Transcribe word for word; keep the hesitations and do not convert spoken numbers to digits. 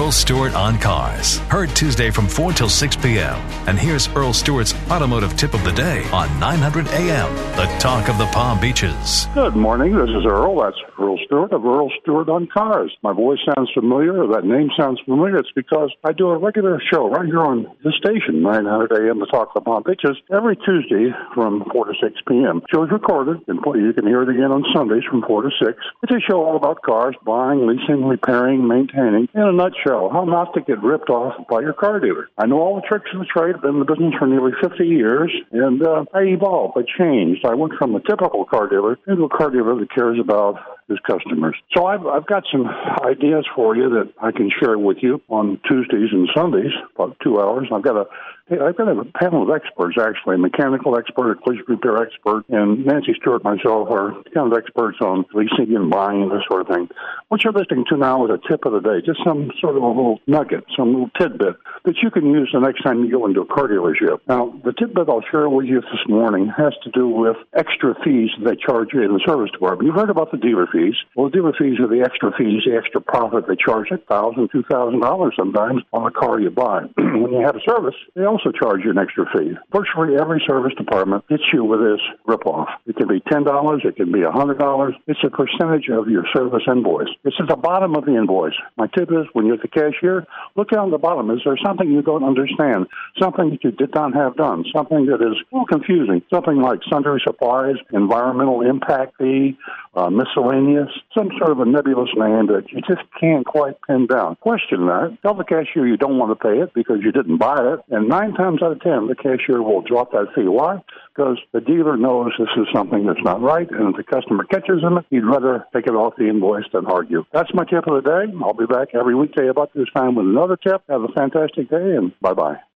Earl Stewart on Cars. Heard Tuesday from four till six p.m. And here's Earl Stewart's automotive tip of the day on nine hundred A M, the talk of the Palm Beaches. Good morning. This is Earl. That's Earl Stewart of Earl Stewart on Cars. My voice sounds familiar, or that name sounds familiar. It's because I do a regular show right here on the station, nine hundred A M, the talk of the Palm Beaches, every Tuesday from four to six p.m. The show is recorded, and you can hear it again on Sundays from four to six. It's a show all about cars, buying, leasing, repairing, maintaining. In a nutshell, how not to get ripped off by your car dealer. I know all the tricks of the trade. I've been in the business for nearly fifty years, and uh, I evolved. I changed. I went from a typical car dealer into a car dealer that cares about his customers. So I've, I've got some ideas for you that I can share with you on Tuesdays and Sundays, about two hours. I've got a I've got a panel of experts, actually, a mechanical expert, a collision repair expert, and Nancy Stewart and myself are kind of experts on leasing and buying, this sort of thing. What you're listening to now is a tip of the day, just some sort of a little nugget, some little tidbit that you can use the next time you go into a car dealership. Now, the tidbit I'll share with you this morning has to do with extra fees that they charge you in the service department. You've heard about the dealer fees. Well, the dealer fees are the extra fees, the extra profit they charge you, one thousand dollars, two thousand dollars sometimes on a car you buy. When you have a service, they also charge you an extra fee. Virtually every service department hits you with this ripoff. It can be ten dollars, it can be one hundred dollars. It's a percentage of your service invoice. It's at the bottom of the invoice. My tip is, when you're at the cashier, look down the bottom. Is there something you don't understand? Something that you did not have done? Something that is a little confusing? Something like sundry supplies, environmental impact fee, uh, miscellaneous, some sort of a nebulous name that you just can't quite pin down. Question that. Tell the cashier you don't want to pay it because you didn't buy it, and nine times out of ten, the cashier will drop that fee. Why? Because the dealer knows this is something that's not right, and if the customer catches him, he'd rather take it off the invoice than argue. That's my tip of the day. I'll be back every weekday about this time with another tip. Have a fantastic day, and bye-bye.